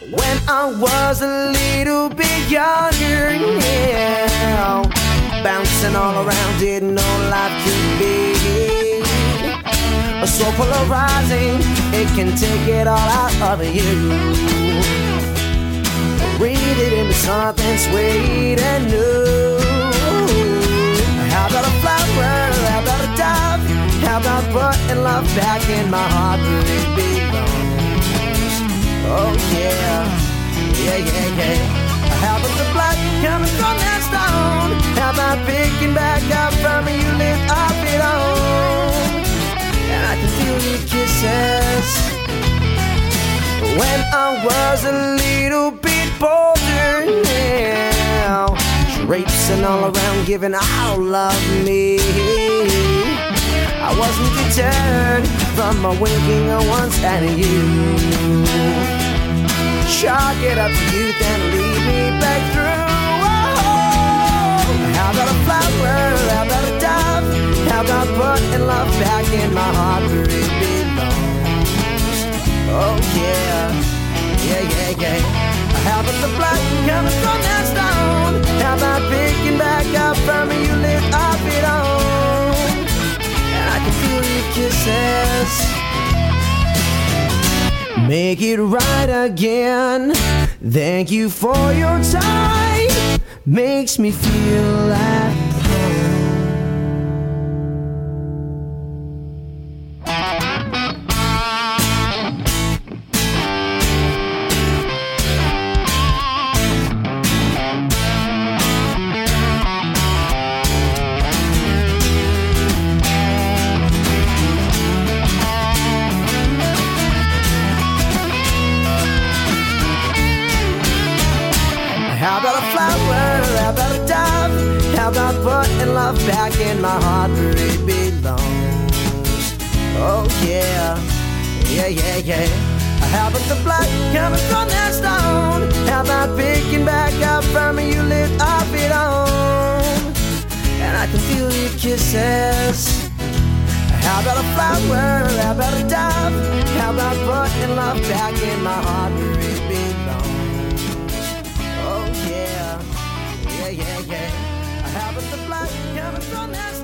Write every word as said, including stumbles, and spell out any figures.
When I was a little bit younger, yeah, bouncing all around, didn't know life could be so polarizing, it can take it all out of you. Read it into something sweet and new. How about a flower? How about a dove? How about putting love back in my heart where it belongs? Oh yeah, yeah, yeah, yeah. How about the blood coming from that stone? How about picking back up from you lit up it on? And I can feel your kisses. When I was a little bit bolder now, traipsing all around giving all of me, I wasn't deterred from my winking I once had you. Chalk it up to youth and lead me back through. Oh, how about a flower? How about a dove? How about putting love back in my heart where it belongs? Oh yeah, yeah, yeah, yeah. How about the blood coming from that stone? How about picking back up from you lit up it on? And I can feel your kisses. Make it right again. Thank you for your time. Makes me feel at home. How about a flower? How about a dove? How about putting love back in my heart where it belongs? Oh yeah, yeah, yeah, yeah. How about the blood coming from that stone? How about picking back up from you lit up it on? And I can feel your kisses. How about a flower? How about a dove? How about putting love back in my heart where it belongs? Yeah, yeah, yeah, yeah. How about the blood coming from that